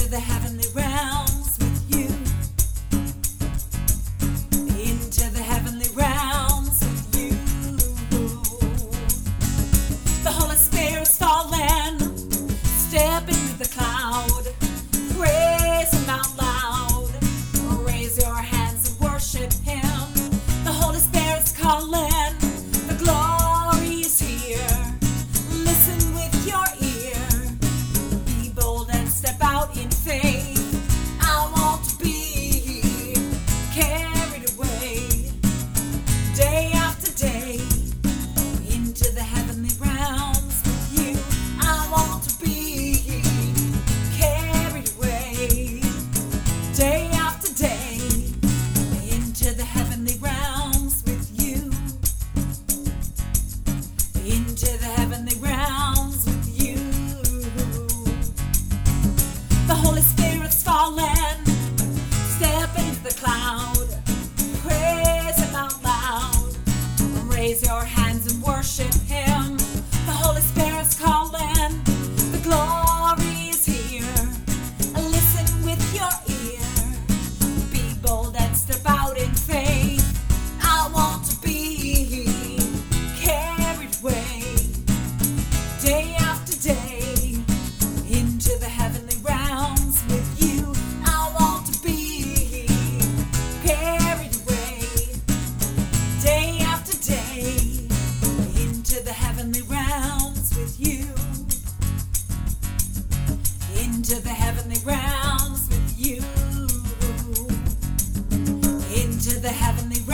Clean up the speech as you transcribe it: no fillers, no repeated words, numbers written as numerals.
into the heavenly realms with you, into the heavenly realms with you. The Holy Spirit's fallen. Step into the cloud, praise Him out loud, raise your hands and worship Him. The Holy Spirit's calling, the glory is here. Listen with your ear, be bold and step out in faith. I want to be carried away, day after day, into the heavenly realms with you. I want to be carried away, day after day, into the heavenly realms with you, into the heavenly realms with you. The Holy Spirit's fallen. Step into the cloud, praise Him out loud, raise your hands and worship Him. The Holy Spirit's calling, the glory is here. Listen with your ear, be bold and step out in faith. I want to be carried away, day after day, into the heavenly realms with you. I want to be carried away, day after day, into the heavenly realms with you, into the heavenly realms with you, into the heavenly